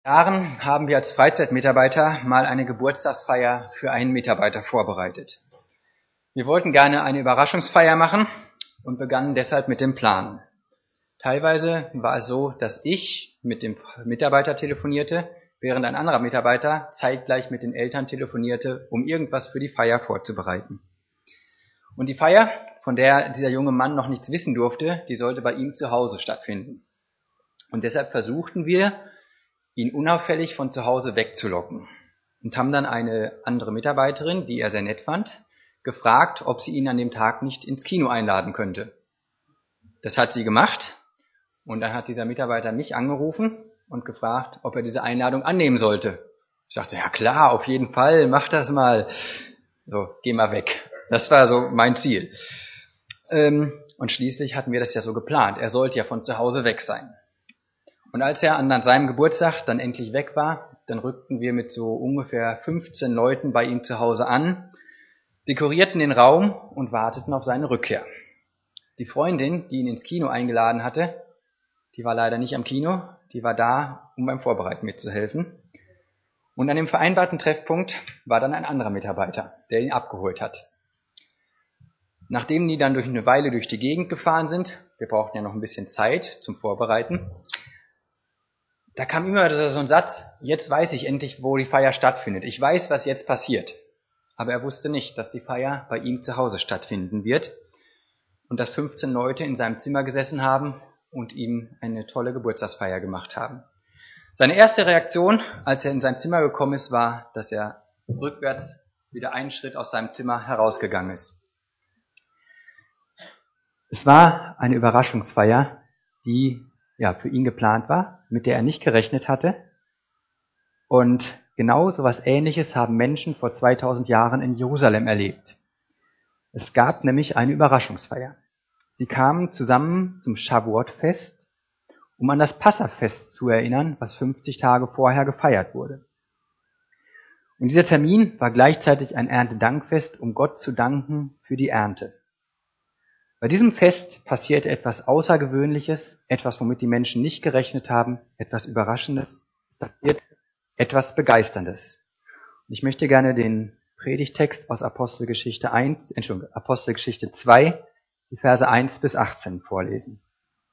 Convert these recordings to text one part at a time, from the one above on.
Jahren haben wir als Freizeitmitarbeiter mal eine Geburtstagsfeier für einen Mitarbeiter vorbereitet. Wir wollten gerne eine Überraschungsfeier machen und begannen deshalb mit dem Planen. Teilweise war es so, dass ich mit dem Mitarbeiter telefonierte, während ein anderer Mitarbeiter zeitgleich mit den Eltern telefonierte, um irgendwas für die Feier vorzubereiten. Und die Feier, von der dieser junge Mann noch nichts wissen durfte, die sollte bei ihm zu Hause stattfinden. Und deshalb versuchten wir, ihn unauffällig von zu Hause wegzulocken und haben dann eine andere Mitarbeiterin, die er sehr nett fand, gefragt, ob sie ihn an dem Tag nicht ins Kino einladen könnte. Das hat sie gemacht und dann hat dieser Mitarbeiter mich angerufen und gefragt, ob er diese Einladung annehmen sollte. Ich sagte, ja klar, auf jeden Fall, mach das mal. So, geh mal weg. Das war so mein Ziel. Und schließlich hatten wir das ja so geplant. Er sollte ja von zu Hause weg sein. Und als er an seinem Geburtstag dann endlich weg war, dann rückten wir mit so ungefähr 15 Leuten bei ihm zu Hause an, dekorierten den Raum und warteten auf seine Rückkehr. Die Freundin, die ihn ins Kino eingeladen hatte, die war leider nicht am Kino, die war da, um beim Vorbereiten mitzuhelfen. Und an dem vereinbarten Treffpunkt war dann ein anderer Mitarbeiter, der ihn abgeholt hat. Nachdem die dann durch eine Weile durch die Gegend gefahren sind, wir brauchten ja noch ein bisschen Zeit zum Vorbereiten, da kam immer so ein Satz, jetzt weiß ich endlich, wo die Feier stattfindet. Ich weiß, was jetzt passiert. Aber er wusste nicht, dass die Feier bei ihm zu Hause stattfinden wird und dass 15 Leute in seinem Zimmer gesessen haben und ihm eine tolle Geburtstagsfeier gemacht haben. Seine erste Reaktion, als er in sein Zimmer gekommen ist, war, dass er rückwärts wieder einen Schritt aus seinem Zimmer herausgegangen ist. Es war eine Überraschungsfeier, die für ihn geplant war, mit der er nicht gerechnet hatte. Und genau so etwas Ähnliches haben Menschen vor 2000 Jahren in Jerusalem erlebt. Es gab nämlich eine Überraschungsfeier. Sie kamen zusammen zum Shavuot-Fest, um an das Passafest zu erinnern, was 50 Tage vorher gefeiert wurde. Und dieser Termin war gleichzeitig ein Erntedankfest, um Gott zu danken für die Ernte. Bei diesem Fest passiert etwas Außergewöhnliches, etwas, womit die Menschen nicht gerechnet haben, etwas Überraschendes, es passiert etwas Begeisterndes. Und ich möchte gerne den Predigtext aus Apostelgeschichte 2, die Verse 1 bis 18 vorlesen.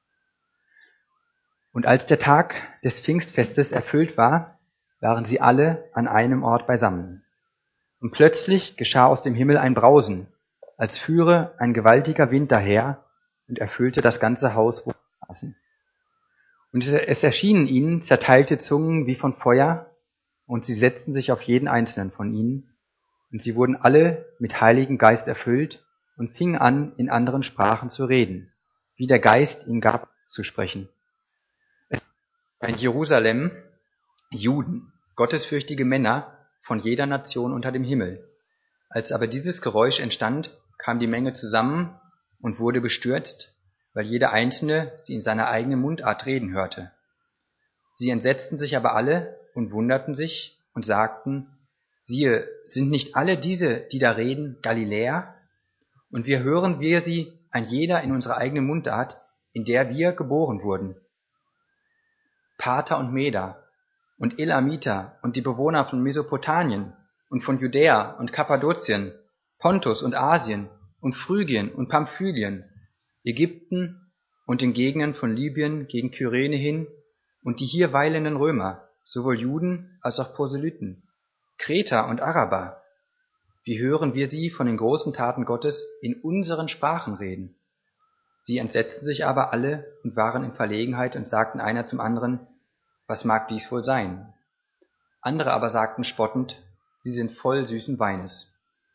Und als der Tag des Pfingstfestes erfüllt war, waren sie alle an einem Ort beisammen. Und plötzlich geschah aus dem Himmel ein Brausen, als führe ein gewaltiger Wind daher und erfüllte das ganze Haus, wo sie saßen. Und es erschienen ihnen zerteilte Zungen wie von Feuer, und sie setzten sich auf jeden einzelnen von ihnen, und sie wurden alle mit Heiligem Geist erfüllt und fingen an, in anderen Sprachen zu reden, wie der Geist ihnen gab zu sprechen. Es waren in Jerusalem Juden, gottesfürchtige Männer von jeder Nation unter dem Himmel. Als aber dieses Geräusch entstand, kam die Menge zusammen und wurde bestürzt, weil jeder Einzelne sie in seiner eigenen Mundart reden hörte. Sie entsetzten sich aber alle und wunderten sich und sagten, siehe, sind nicht alle diese, die da reden, Galiläer? Und wir hören wir sie, ein jeder in unserer eigenen Mundart, in der wir geboren wurden. Parther und Meder und Elamiter und die Bewohner von Mesopotamien und von Judäa und Kappadokien, Pontus und Asien und Phrygien und Pamphylien, Ägypten und den Gegenden von Libyen gegen Kyrene hin und die hier weilenden Römer, sowohl Juden als auch Proselyten, Kreter und Araber. Wie hören wir sie von den großen Taten Gottes in unseren Sprachen reden? Sie entsetzten sich aber alle und waren in Verlegenheit und sagten einer zum anderen, was mag dies wohl sein? Andere aber sagten spottend, sie sind voll süßen Weines.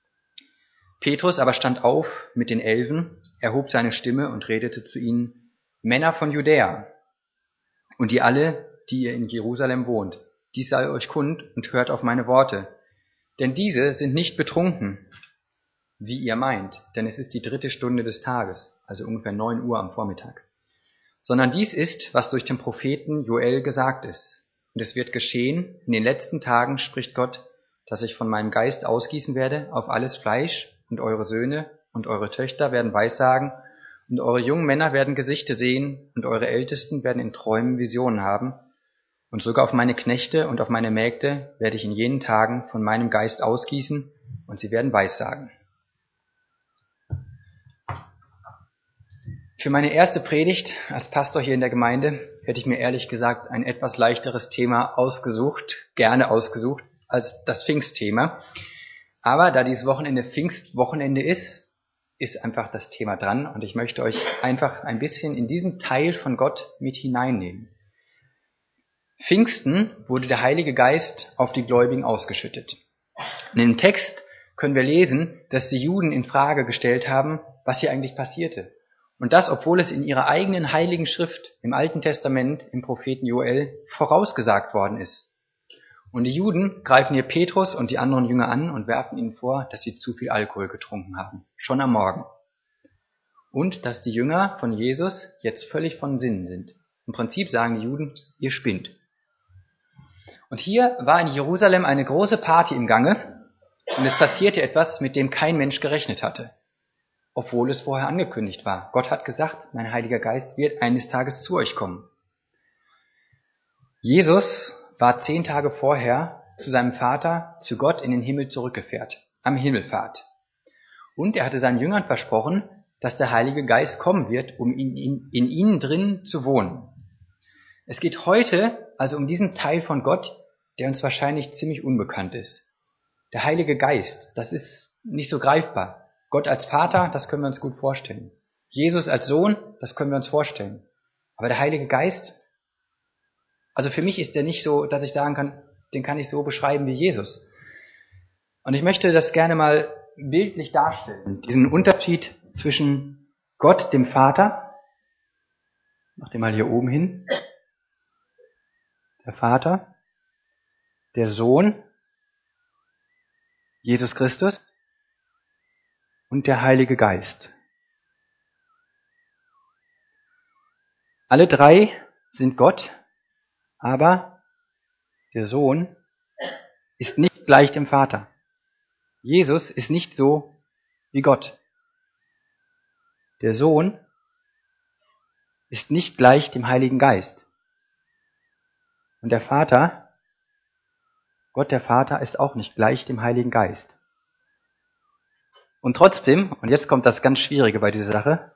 Petrus aber stand auf mit den 11, erhob seine Stimme und redete zu ihnen, Männer von Judäa, und ihr alle, die ihr in Jerusalem wohnt, dies sei euch kund und hört auf meine Worte. Denn diese sind nicht betrunken, wie ihr meint, denn es ist die 3. Stunde des Tages, also ungefähr 9 Uhr am Vormittag. Sondern dies ist, was durch den Propheten Joel gesagt ist. Und es wird geschehen, in den letzten Tagen spricht Gott, dass ich von meinem Geist ausgießen werde auf alles Fleisch, und eure Söhne und eure Töchter werden Weissagen, und eure jungen Männer werden Gesichte sehen, und eure Ältesten werden in Träumen Visionen haben. Und sogar auf meine Knechte und auf meine Mägde werde ich in jenen Tagen von meinem Geist ausgießen, und sie werden Weissagen. Für meine erste Predigt als Pastor hier in der Gemeinde hätte ich mir ehrlich gesagt ein etwas leichteres Thema gerne ausgesucht, als das Pfingstthema. Aber da dieses Wochenende Pfingstwochenende ist einfach das Thema dran, und ich möchte euch einfach ein bisschen in diesen Teil von Gott mit hineinnehmen. Pfingsten wurde der Heilige Geist auf die Gläubigen ausgeschüttet. In dem Text können wir lesen, dass die Juden in Frage gestellt haben, was hier eigentlich passierte. Und das, obwohl es in ihrer eigenen heiligen Schrift im Alten Testament, im Propheten Joel, vorausgesagt worden ist. Und die Juden greifen hier Petrus und die anderen Jünger an und werfen ihnen vor, dass sie zu viel Alkohol getrunken haben, schon am Morgen. Und dass die Jünger von Jesus jetzt völlig von Sinnen sind. Im Prinzip sagen die Juden, ihr spinnt. Und hier war in Jerusalem eine große Party im Gange, und es passierte etwas, mit dem kein Mensch gerechnet hatte, obwohl es vorher angekündigt war. Gott hat gesagt, mein Heiliger Geist wird eines Tages zu euch kommen. Jesus war 10 Tage vorher zu seinem Vater, zu Gott in den Himmel zurückgekehrt, am Himmelfahrt. Und er hatte seinen Jüngern versprochen, dass der Heilige Geist kommen wird, um in ihnen drin zu wohnen. Es geht heute also um diesen Teil von Gott, der uns wahrscheinlich ziemlich unbekannt ist. Der Heilige Geist, das ist nicht so greifbar. Gott als Vater, das können wir uns gut vorstellen. Jesus als Sohn, das können wir uns vorstellen. Aber der Heilige Geist, also für mich ist der nicht so, dass ich sagen kann, den kann ich so beschreiben wie Jesus. Und ich möchte das gerne mal bildlich darstellen. Diesen Unterschied zwischen Gott, dem Vater, mach den mal hier oben hin, der Vater, der Sohn, Jesus Christus und der Heilige Geist. Alle drei sind Gott, aber der Sohn ist nicht gleich dem Vater. Jesus ist nicht so wie Gott. Der Sohn ist nicht gleich dem Heiligen Geist. Und der Vater, Gott der Vater, ist auch nicht gleich dem Heiligen Geist. Und trotzdem, und jetzt kommt das ganz Schwierige bei dieser Sache,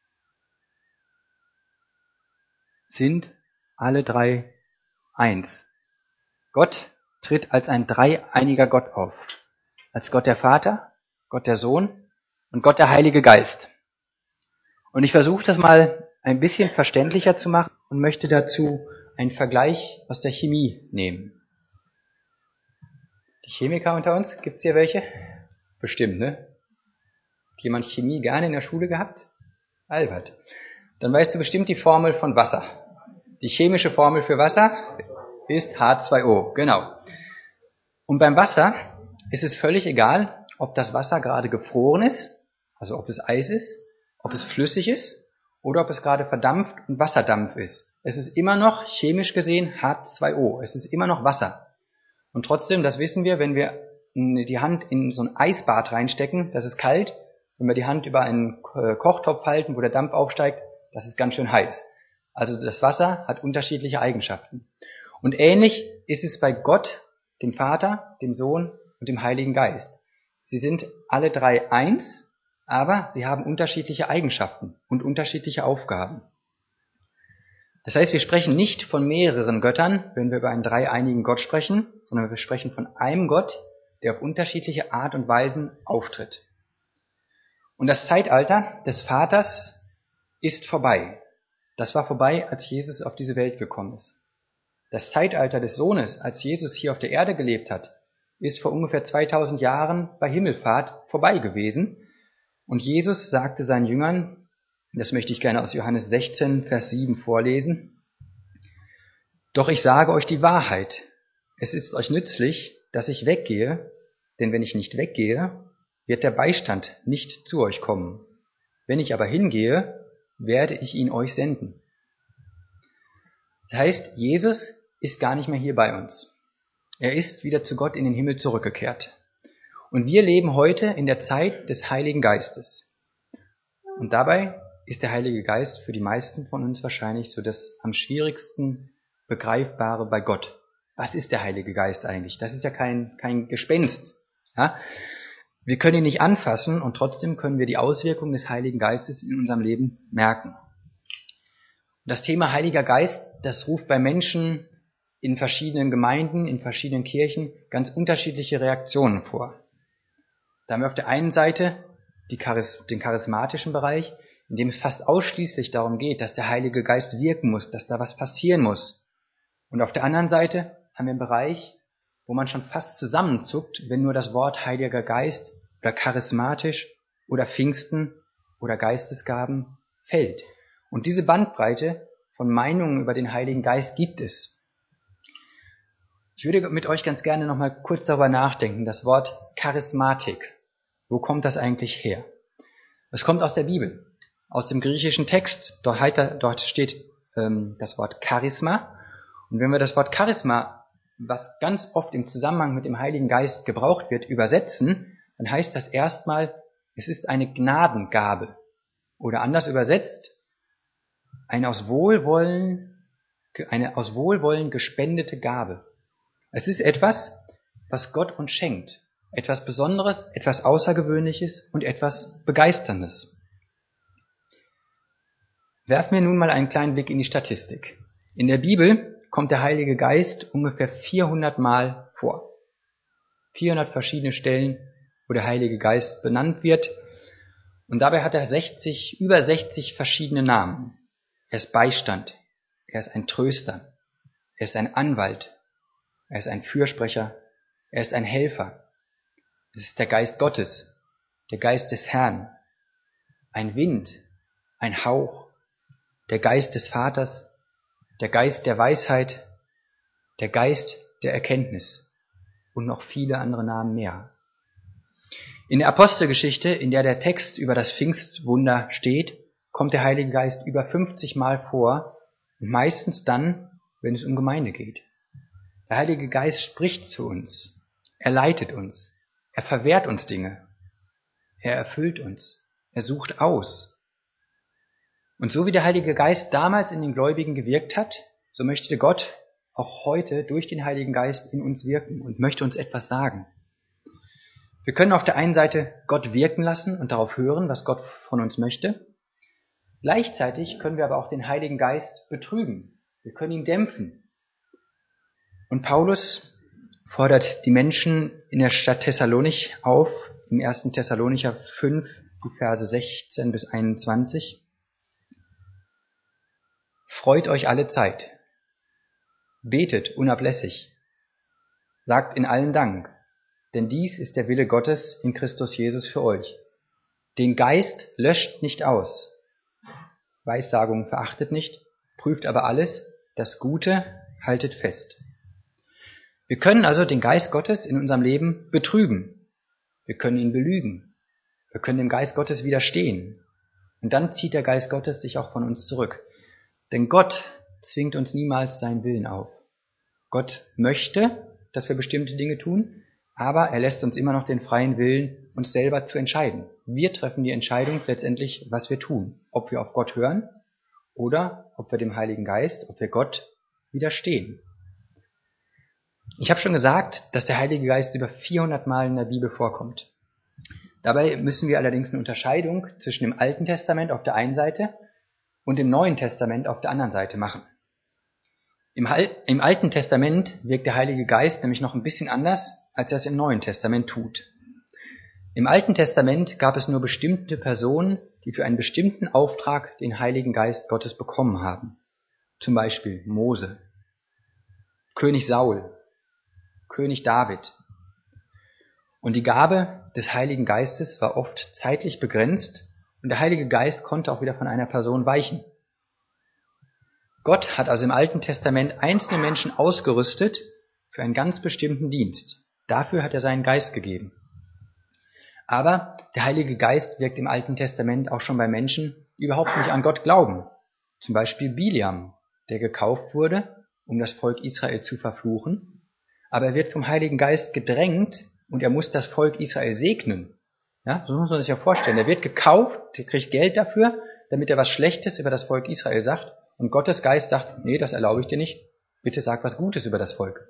sind alle drei eins. Gott tritt als ein dreieiniger Gott auf. Als Gott der Vater, Gott der Sohn und Gott der Heilige Geist. Und ich versuche das mal ein bisschen verständlicher zu machen und möchte dazu einen Vergleich aus der Chemie nehmen. Die Chemiker unter uns, gibt's hier welche? Bestimmt, ne? Hat jemand Chemie gerne in der Schule gehabt? Albert. Dann weißt du bestimmt die Formel von Wasser. Die chemische Formel für Wasser ist H2O, genau. Und beim Wasser ist es völlig egal, ob das Wasser gerade gefroren ist, also ob es Eis ist, ob es flüssig ist oder ob es gerade verdampft und Wasserdampf ist. Es ist immer noch, chemisch gesehen, H2O. Es ist immer noch Wasser. Und trotzdem, das wissen wir, wenn wir die Hand in so ein Eisbad reinstecken, das ist kalt. Wenn wir die Hand über einen Kochtopf halten, wo der Dampf aufsteigt, das ist ganz schön heiß. Also das Wasser hat unterschiedliche Eigenschaften. Und ähnlich ist es bei Gott, dem Vater, dem Sohn und dem Heiligen Geist. Sie sind alle drei eins, aber sie haben unterschiedliche Eigenschaften und unterschiedliche Aufgaben. Das heißt, wir sprechen nicht von mehreren Göttern, wenn wir über einen dreieinigen Gott sprechen, sondern wir sprechen von einem Gott, der auf unterschiedliche Art und Weisen auftritt. Und das Zeitalter des Vaters ist vorbei. Das war vorbei, als Jesus auf diese Welt gekommen ist. Das Zeitalter des Sohnes, als Jesus hier auf der Erde gelebt hat, ist vor ungefähr 2000 Jahren bei Himmelfahrt vorbei gewesen. Und Jesus sagte seinen Jüngern, das möchte ich gerne aus Johannes 16, Vers 7 vorlesen, doch ich sage euch die Wahrheit, es ist euch nützlich, dass ich weggehe, denn wenn ich nicht weggehe, wird der Beistand nicht zu euch kommen. Wenn ich aber hingehe, werde ich ihn euch senden. Das heißt, Jesus ist gar nicht mehr hier bei uns. Er ist wieder zu Gott in den Himmel zurückgekehrt. Und wir leben heute in der Zeit des Heiligen Geistes. Und dabei ist der Heilige Geist für die meisten von uns wahrscheinlich so das am schwierigsten Begreifbare bei Gott. Was ist der Heilige Geist eigentlich? Das ist ja kein Gespenst. Ja? Wir können ihn nicht anfassen und trotzdem können wir die Auswirkungen des Heiligen Geistes in unserem Leben merken. Das Thema Heiliger Geist, das ruft bei Menschen in verschiedenen Gemeinden, in verschiedenen Kirchen ganz unterschiedliche Reaktionen vor. Da haben wir auf der einen Seite den charismatischen Bereich, in dem es fast ausschließlich darum geht, dass der Heilige Geist wirken muss, dass da was passieren muss. Und auf der anderen Seite haben wir einen Bereich, wo man schon fast zusammenzuckt, wenn nur das Wort Heiliger Geist oder charismatisch oder Pfingsten oder Geistesgaben fällt. Und diese Bandbreite von Meinungen über den Heiligen Geist gibt es. Ich würde mit euch ganz gerne noch mal kurz darüber nachdenken, das Wort Charismatik. Wo kommt das eigentlich her? Es kommt aus der Bibel, aus dem griechischen Text. Dort steht das Wort Charisma. Und wenn wir das Wort Charisma, was ganz oft im Zusammenhang mit dem Heiligen Geist gebraucht wird, übersetzen, dann heißt das erstmal, es ist eine Gnadengabe. Oder anders übersetzt, eine aus Wohlwollen gespendete Gabe. Es ist etwas, was Gott uns schenkt. Etwas Besonderes, etwas Außergewöhnliches und etwas Begeisterndes. Werfen wir nun mal einen kleinen Blick in die Statistik. In der Bibel kommt der Heilige Geist ungefähr 400 Mal vor. 400 verschiedene Stellen, wo der Heilige Geist benannt wird. Und dabei hat er über 60 verschiedene Namen. Er ist Beistand, er ist ein Tröster, er ist ein Anwalt, er ist ein Fürsprecher, er ist ein Helfer. Es ist der Geist Gottes, der Geist des Herrn, ein Wind, ein Hauch, der Geist des Vaters, der Geist der Weisheit, der Geist der Erkenntnis und noch viele andere Namen mehr. In der Apostelgeschichte, in der der Text über das Pfingstwunder steht, kommt der Heilige Geist über 50 Mal vor, und meistens dann, wenn es um Gemeinde geht. Der Heilige Geist spricht zu uns, er leitet uns, er verwehrt uns Dinge, er erfüllt uns, er sucht aus. Und so wie der Heilige Geist damals in den Gläubigen gewirkt hat, so möchte Gott auch heute durch den Heiligen Geist in uns wirken und möchte uns etwas sagen. Wir können auf der einen Seite Gott wirken lassen und darauf hören, was Gott von uns möchte. Gleichzeitig können wir aber auch den Heiligen Geist betrüben. Wir können ihn dämpfen. Und Paulus fordert die Menschen in der Stadt Thessalonich auf, im 1. Thessalonicher 5, die Verse 16 bis 21. Freut euch alle Zeit. Betet unablässig. Sagt in allen Dank, denn dies ist der Wille Gottes in Christus Jesus für euch. Den Geist löscht nicht aus. Weissagungen verachtet nicht, prüft aber alles, das Gute haltet fest. Wir können also den Geist Gottes in unserem Leben betrüben. Wir können ihn belügen. Wir können dem Geist Gottes widerstehen. Und dann zieht der Geist Gottes sich auch von uns zurück. Denn Gott zwingt uns niemals seinen Willen auf. Gott möchte, dass wir bestimmte Dinge tun, aber er lässt uns immer noch den freien Willen, uns selber zu entscheiden. Wir treffen die Entscheidung letztendlich, was wir tun. Ob wir auf Gott hören oder ob wir dem Heiligen Geist, ob wir Gott widerstehen. Ich habe schon gesagt, dass der Heilige Geist über 400 Mal in der Bibel vorkommt. Dabei müssen wir allerdings eine Unterscheidung zwischen dem Alten Testament auf der einen Seite und dem Neuen Testament auf der anderen Seite machen. Im Alten Testament wirkt der Heilige Geist nämlich noch ein bisschen anders, als er es im Neuen Testament tut. Im Alten Testament gab es nur bestimmte Personen, die für einen bestimmten Auftrag den Heiligen Geist Gottes bekommen haben. Zum Beispiel Mose, König Saul, König David. Und die Gabe des Heiligen Geistes war oft zeitlich begrenzt und der Heilige Geist konnte auch wieder von einer Person weichen. Gott hat also im Alten Testament einzelne Menschen ausgerüstet für einen ganz bestimmten Dienst. Dafür hat er seinen Geist gegeben. Aber der Heilige Geist wirkt im Alten Testament auch schon bei Menschen, die überhaupt nicht an Gott glauben. Zum Beispiel Biliam, der gekauft wurde, um das Volk Israel zu verfluchen. Aber er wird vom Heiligen Geist gedrängt und er muss das Volk Israel segnen. Ja, so muss man sich ja vorstellen. Er wird gekauft, er kriegt Geld dafür, damit er was Schlechtes über das Volk Israel sagt. Und Gottes Geist sagt, nee, das erlaube ich dir nicht. Bitte sag was Gutes über das Volk.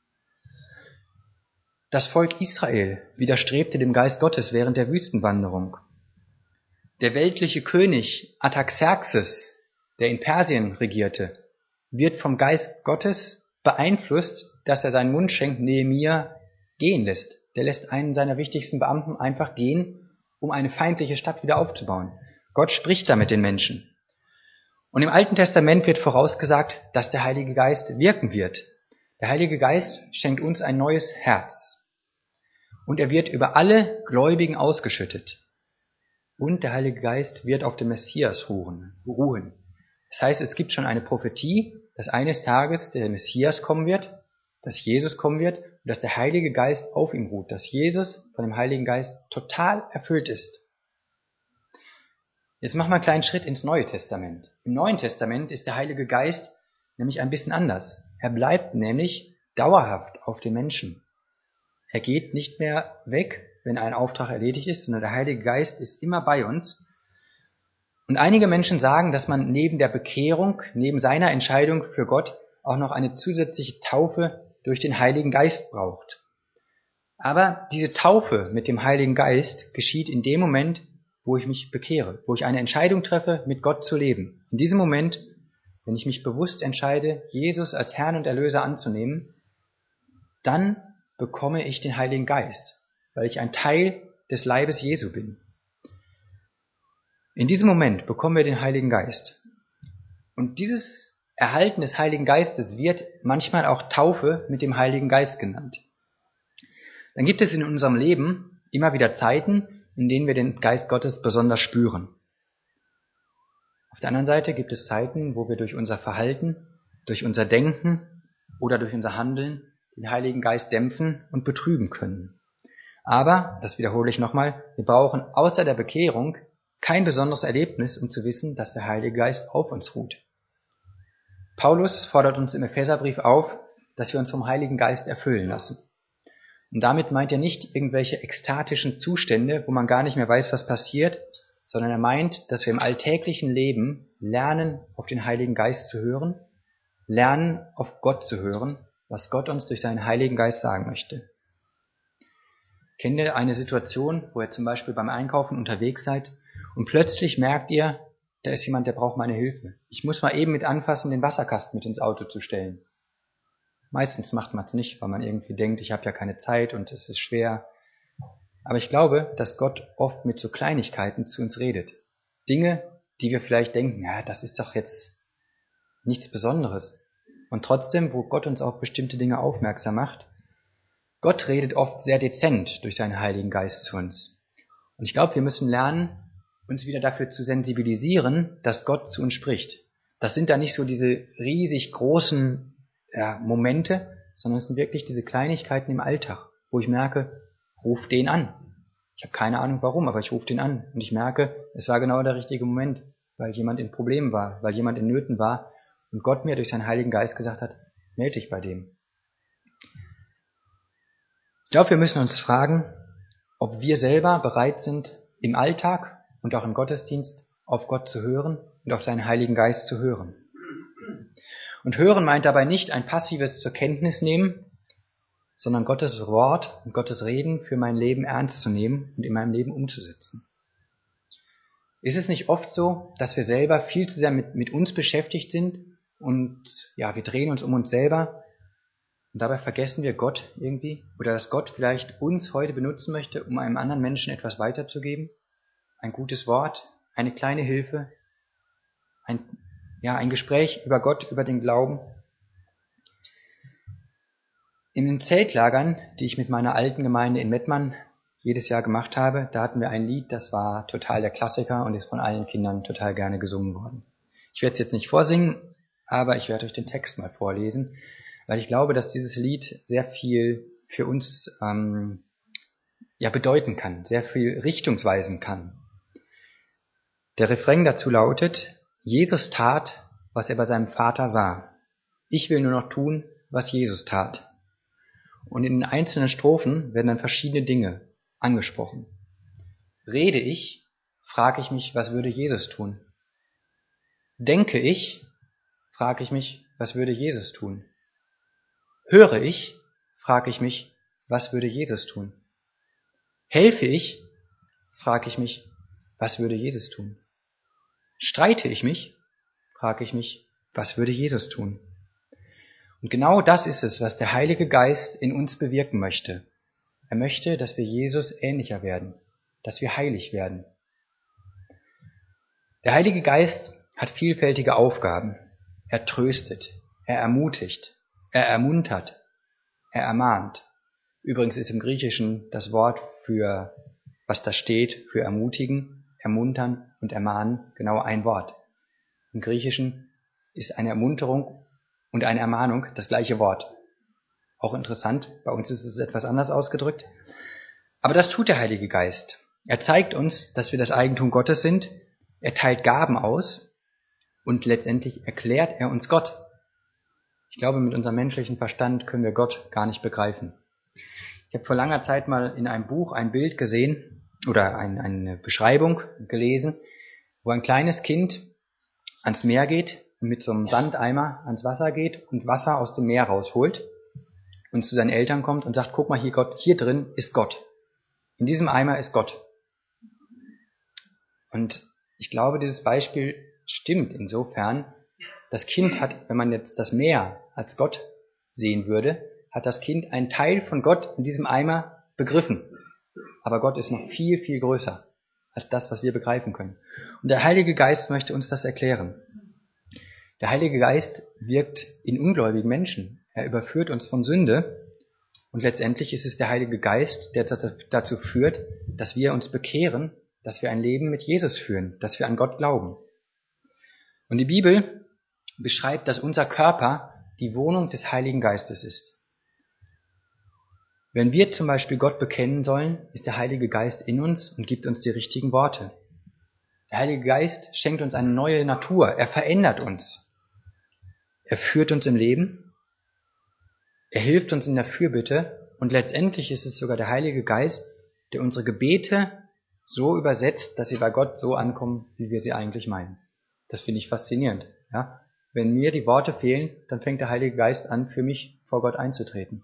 Das Volk Israel widerstrebte dem Geist Gottes während der Wüstenwanderung. Der weltliche König Artaxerxes, der in Persien regierte, wird vom Geist Gottes beeinflusst, dass er seinen Mundschenk Nehemia gehen lässt. Der lässt einen seiner wichtigsten Beamten einfach gehen, um eine feindliche Stadt wieder aufzubauen. Gott spricht da mit den Menschen. Und im Alten Testament wird vorausgesagt, dass der Heilige Geist wirken wird. Der Heilige Geist schenkt uns ein neues Herz. Und er wird über alle Gläubigen ausgeschüttet. Und der Heilige Geist wird auf den Messias ruhen. Das heißt, es gibt schon eine Prophetie, dass eines Tages der Messias kommen wird, dass Jesus kommen wird und dass der Heilige Geist auf ihm ruht, dass Jesus von dem Heiligen Geist total erfüllt ist. Jetzt machen wir einen kleinen Schritt ins Neue Testament. Im Neuen Testament ist der Heilige Geist nämlich ein bisschen anders. Er bleibt nämlich dauerhaft auf den Menschen. Er geht nicht mehr weg, wenn ein Auftrag erledigt ist, sondern der Heilige Geist ist immer bei uns. Und einige Menschen sagen, dass man neben der Bekehrung, neben seiner Entscheidung für Gott, auch noch eine zusätzliche Taufe durch den Heiligen Geist braucht. Aber diese Taufe mit dem Heiligen Geist geschieht in dem Moment, wo ich mich bekehre, wo ich eine Entscheidung treffe, mit Gott zu leben. In diesem Moment, wenn ich mich bewusst entscheide, Jesus als Herrn und Erlöser anzunehmen, dann bekomme ich den Heiligen Geist, weil ich ein Teil des Leibes Jesu bin. In diesem Moment bekommen wir den Heiligen Geist. Und dieses Erhalten des Heiligen Geistes wird manchmal auch Taufe mit dem Heiligen Geist genannt. Dann gibt es in unserem Leben immer wieder Zeiten, in denen wir den Geist Gottes besonders spüren. Auf der anderen Seite gibt es Zeiten, wo wir durch unser Verhalten, durch unser Denken oder durch unser Handeln den Heiligen Geist dämpfen und betrüben können. Aber, das wiederhole ich nochmal, wir brauchen außer der Bekehrung kein besonderes Erlebnis, um zu wissen, dass der Heilige Geist auf uns ruht. Paulus fordert uns im Epheserbrief auf, dass wir uns vom Heiligen Geist erfüllen lassen. Und damit meint er nicht irgendwelche ekstatischen Zustände, wo man gar nicht mehr weiß, was passiert, sondern er meint, dass wir im alltäglichen Leben lernen, auf den Heiligen Geist zu hören, lernen, auf Gott zu hören, was Gott uns durch seinen Heiligen Geist sagen möchte. Kennt ihr eine Situation, wo ihr zum Beispiel beim Einkaufen unterwegs seid und plötzlich merkt ihr, da ist jemand, der braucht meine Hilfe. Ich muss mal eben mit anfassen, den Wasserkasten mit ins Auto zu stellen. Meistens macht man es nicht, weil man irgendwie denkt, ich habe ja keine Zeit und es ist schwer. Aber ich glaube, dass Gott oft mit so Kleinigkeiten zu uns redet. Dinge, die wir vielleicht denken, ja, das ist doch jetzt nichts Besonderes. Und trotzdem, wo Gott uns auf bestimmte Dinge aufmerksam macht, Gott redet oft sehr dezent durch seinen Heiligen Geist zu uns. Und ich glaube, wir müssen lernen, uns wieder dafür zu sensibilisieren, dass Gott zu uns spricht. Das sind da nicht so diese riesig großen Momente, sondern es sind wirklich diese Kleinigkeiten im Alltag, wo ich merke, ruf den an. Ich habe keine Ahnung warum, aber ich rufe den an. Und ich merke, es war genau der richtige Moment, weil jemand in Problemen war, weil jemand in Nöten war und Gott mir durch seinen Heiligen Geist gesagt hat, melde dich bei dem. Ich glaube, wir müssen uns fragen, ob wir selber bereit sind, im Alltag und auch im Gottesdienst auf Gott zu hören und auf seinen Heiligen Geist zu hören. Und hören meint dabei nicht ein passives zur Kenntnis nehmen, sondern Gottes Wort und Gottes Reden für mein Leben ernst zu nehmen und in meinem Leben umzusetzen. Ist es nicht oft so, dass wir selber viel zu sehr mit uns beschäftigt sind und wir drehen uns um uns selber und dabei vergessen wir Gott irgendwie oder dass Gott vielleicht uns heute benutzen möchte, um einem anderen Menschen etwas weiterzugeben? Ein gutes Wort, eine kleine Hilfe, ein Gespräch über Gott, über den Glauben. In den Zeltlagern, die ich mit meiner alten Gemeinde in Mettmann jedes Jahr gemacht habe, da hatten wir ein Lied, das war total der Klassiker und ist von allen Kindern total gerne gesungen worden. Ich werde es jetzt nicht vorsingen, aber ich werde euch den Text mal vorlesen, weil ich glaube, dass dieses Lied sehr viel für uns bedeuten kann, sehr viel richtungsweisen kann. Der Refrain dazu lautet: Jesus tat, was er bei seinem Vater sah. Ich will nur noch tun, was Jesus tat. Und in den einzelnen Strophen werden dann verschiedene Dinge angesprochen. Rede ich, frage ich mich, was würde Jesus tun? Denke ich, frage ich mich, was würde Jesus tun? Höre ich, frage ich mich, was würde Jesus tun? Helfe ich, frage ich mich, was würde Jesus tun? Streite ich mich, frage ich mich, was würde Jesus tun? Und genau das ist es, was der Heilige Geist in uns bewirken möchte. Er möchte, dass wir Jesus ähnlicher werden, dass wir heilig werden. Der Heilige Geist hat vielfältige Aufgaben. Er tröstet, er ermutigt, er ermuntert, er ermahnt. Übrigens ist im Griechischen das Wort für, was da steht, für ermutigen, ermuntern und ermahnen genau ein Wort. Im Griechischen ist eine Ermunterung und eine Ermahnung das gleiche Wort. Auch interessant, bei uns ist es etwas anders ausgedrückt. Aber das tut der Heilige Geist. Er zeigt uns, dass wir das Eigentum Gottes sind. Er teilt Gaben aus und letztendlich erklärt er uns Gott. Ich glaube, mit unserem menschlichen Verstand können wir Gott gar nicht begreifen. Ich habe vor langer Zeit mal in einem Buch ein Bild gesehen oder eine Beschreibung gelesen, wo ein kleines Kind ans Meer geht und mit so einem Sandeimer ans Wasser geht und Wasser aus dem Meer rausholt und zu seinen Eltern kommt und sagt, guck mal hier, Gott, hier drin ist Gott. In diesem Eimer ist Gott. Und ich glaube, dieses Beispiel stimmt insofern, das Kind hat, wenn man jetzt das Meer als Gott sehen würde, hat das Kind einen Teil von Gott in diesem Eimer begriffen. Aber Gott ist noch viel, viel größer als das, was wir begreifen können. Und der Heilige Geist möchte uns das erklären. Der Heilige Geist wirkt in ungläubigen Menschen. Er überführt uns von Sünde. Und letztendlich ist es der Heilige Geist, der dazu führt, dass wir uns bekehren, dass wir ein Leben mit Jesus führen, dass wir an Gott glauben. Und die Bibel beschreibt, dass unser Körper die Wohnung des Heiligen Geistes ist. Wenn wir zum Beispiel Gott bekennen sollen, ist der Heilige Geist in uns und gibt uns die richtigen Worte. Der Heilige Geist schenkt uns eine neue Natur, er verändert uns. Er führt uns im Leben, er hilft uns in der Fürbitte und letztendlich ist es sogar der Heilige Geist, der unsere Gebete so übersetzt, dass sie bei Gott so ankommen, wie wir sie eigentlich meinen. Das finde ich faszinierend. Ja? Wenn mir die Worte fehlen, dann fängt der Heilige Geist an, für mich vor Gott einzutreten.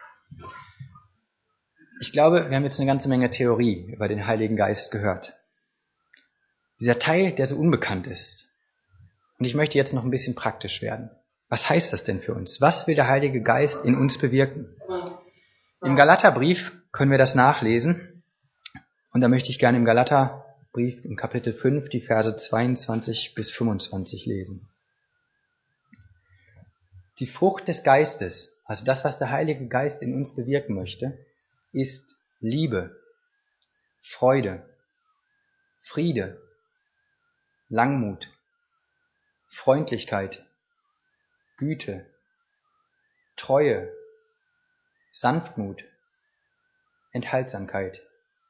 Ich glaube, wir haben jetzt eine ganze Menge Theorie über den Heiligen Geist gehört. Dieser Teil, der so unbekannt ist. Und ich möchte jetzt noch ein bisschen praktisch werden. Was heißt das denn für uns? Was will der Heilige Geist in uns bewirken? Im Galaterbrief können wir das nachlesen. Und da möchte ich gerne im Galaterbrief im Kapitel 5 die Verse 22 bis 25 lesen. Die Frucht des Geistes, also das, was der Heilige Geist in uns bewirken möchte, ist Liebe, Freude, Friede, Langmut, Freundlichkeit, Güte, Treue, Sanftmut, Enthaltsamkeit.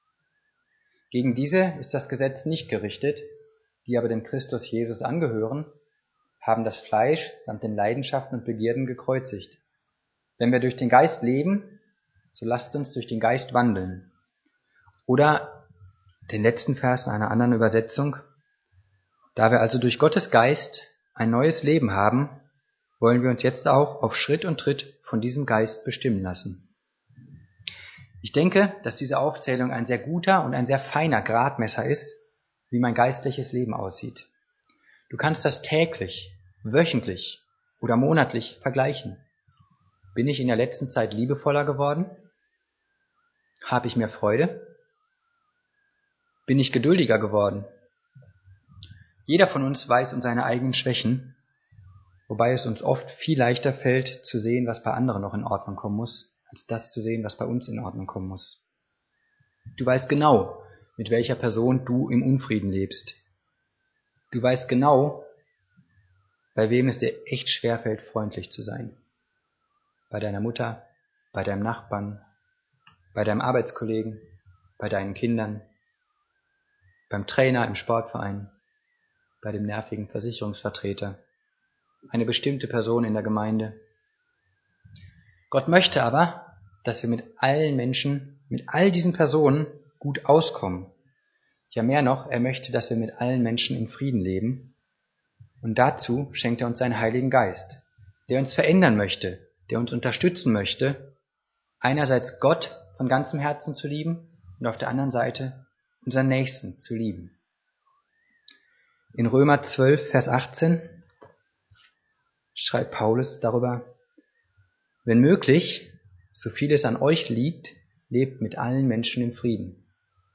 Gegen diese ist das Gesetz nicht gerichtet, die aber dem Christus Jesus angehören, haben das Fleisch samt den Leidenschaften und Begierden gekreuzigt. Wenn wir durch den Geist leben, so lasst uns durch den Geist wandeln. Oder den letzten Vers in einer anderen Übersetzung. Da wir also durch Gottes Geist ein neues Leben haben, wollen wir uns jetzt auch auf Schritt und Tritt von diesem Geist bestimmen lassen. Ich denke, dass diese Aufzählung ein sehr guter und ein sehr feiner Gradmesser ist, wie mein geistliches Leben aussieht. Du kannst das täglich, wöchentlich oder monatlich vergleichen. Bin ich in der letzten Zeit liebevoller geworden? Habe ich mehr Freude? Bin ich geduldiger geworden? Jeder von uns weiß um seine eigenen Schwächen, wobei es uns oft viel leichter fällt, zu sehen, was bei anderen noch in Ordnung kommen muss, als das zu sehen, was bei uns in Ordnung kommen muss. Du weißt genau, mit welcher Person du im Unfrieden lebst. Du weißt genau, bei wem es dir echt schwerfällt, freundlich zu sein. Bei deiner Mutter, bei deinem Nachbarn, bei deinem Arbeitskollegen, bei deinen Kindern, beim Trainer im Sportverein, bei dem nervigen Versicherungsvertreter, eine bestimmte Person in der Gemeinde. Gott möchte aber, dass wir mit allen Menschen, mit all diesen Personen gut auskommen. Ja, mehr noch, er möchte, dass wir mit allen Menschen in Frieden leben. Und dazu schenkt er uns seinen Heiligen Geist, der uns verändern möchte, der uns unterstützen möchte, einerseits Gott von ganzem Herzen zu lieben und auf der anderen Seite unseren Nächsten zu lieben. In Römer 12, Vers 18 schreibt Paulus darüber: Wenn möglich, so viel es an euch liegt, lebt mit allen Menschen in Frieden.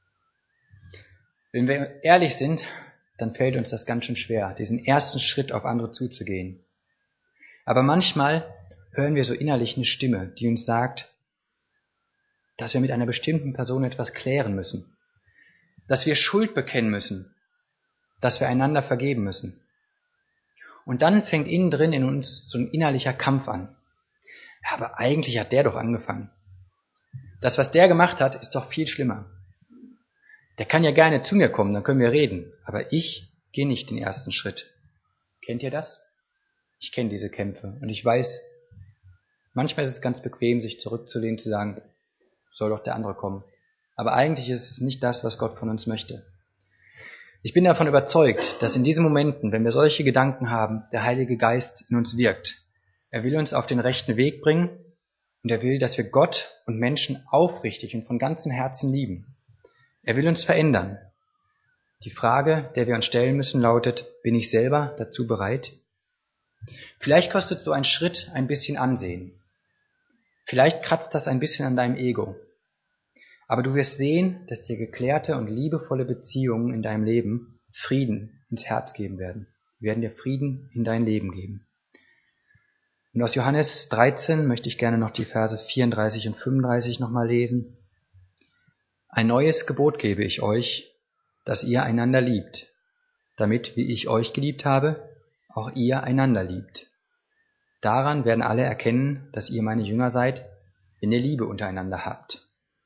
Wenn wir ehrlich sind, dann fällt uns das ganz schön schwer, diesen ersten Schritt auf andere zuzugehen. Aber manchmal hören wir so innerlich eine Stimme, die uns sagt, dass wir mit einer bestimmten Person etwas klären müssen, dass wir Schuld bekennen müssen, dass wir einander vergeben müssen. Und dann fängt innen drin in uns so ein innerlicher Kampf an. Ja, aber eigentlich hat der doch angefangen. Das, was der gemacht hat, ist doch viel schlimmer. Der kann ja gerne zu mir kommen, dann können wir reden. Aber ich gehe nicht den ersten Schritt. Kennt ihr das? Ich kenne diese Kämpfe und ich weiß, manchmal ist es ganz bequem, sich zurückzulehnen, zu sagen, soll doch der andere kommen. Aber eigentlich ist es nicht das, was Gott von uns möchte. Ich bin davon überzeugt, dass in diesen Momenten, wenn wir solche Gedanken haben, der Heilige Geist in uns wirkt. Er will uns auf den rechten Weg bringen und er will, dass wir Gott und Menschen aufrichtig und von ganzem Herzen lieben. Er will uns verändern. Die Frage, der wir uns stellen müssen, lautet, bin ich selber dazu bereit? Vielleicht kostet so ein Schritt ein bisschen Ansehen. Vielleicht kratzt das ein bisschen an deinem Ego. Aber du wirst sehen, dass dir geklärte und liebevolle Beziehungen in deinem Leben Frieden ins Herz geben werden. Die werden dir Frieden in dein Leben geben. Und aus Johannes 13 möchte ich gerne noch die Verse 34 und 35 nochmal lesen. Ein neues Gebot gebe ich euch, dass ihr einander liebt, damit, wie ich euch geliebt habe, auch ihr einander liebt. Daran werden alle erkennen, dass ihr meine Jünger seid, wenn ihr Liebe untereinander habt.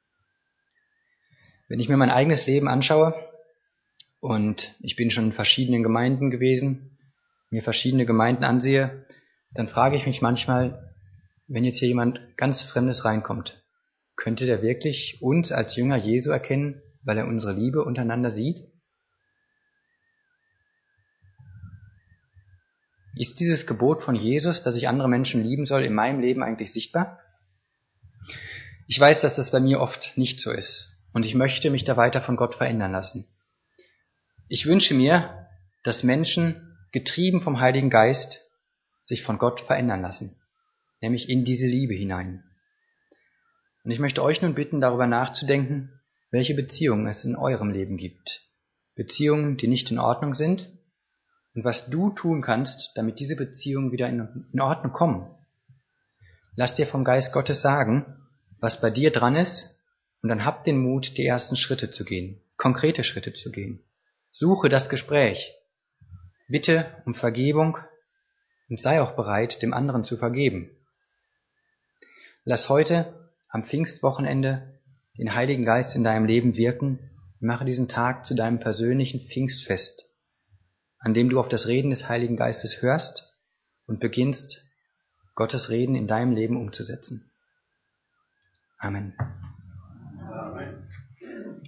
Wenn ich mir mein eigenes Leben anschaue, und ich bin schon in verschiedenen Gemeinden gewesen, mir verschiedene Gemeinden ansehe, dann frage ich mich manchmal, wenn jetzt hier jemand ganz Fremdes reinkommt, könnte der wirklich uns als Jünger Jesu erkennen, weil er unsere Liebe untereinander sieht? Ist dieses Gebot von Jesus, dass ich andere Menschen lieben soll, in meinem Leben eigentlich sichtbar? Ich weiß, dass das bei mir oft nicht so ist und ich möchte mich da weiter von Gott verändern lassen. Ich wünsche mir, dass Menschen, getrieben vom Heiligen Geist, sich von Gott verändern lassen, nämlich in diese Liebe hinein. Und ich möchte euch nun bitten, darüber nachzudenken, welche Beziehungen es in eurem Leben gibt. Beziehungen, die nicht in Ordnung sind, und was du tun kannst, damit diese Beziehungen wieder in Ordnung kommen. Lass dir vom Geist Gottes sagen, was bei dir dran ist, und dann hab den Mut, die ersten Schritte zu gehen, konkrete Schritte zu gehen. Suche das Gespräch. Bitte um Vergebung und sei auch bereit, dem anderen zu vergeben. Lass heute am Pfingstwochenende den Heiligen Geist in deinem Leben wirken und mache diesen Tag zu deinem persönlichen Pfingstfest, an dem du auf das Reden des Heiligen Geistes hörst und beginnst, Gottes Reden in deinem Leben umzusetzen. Amen.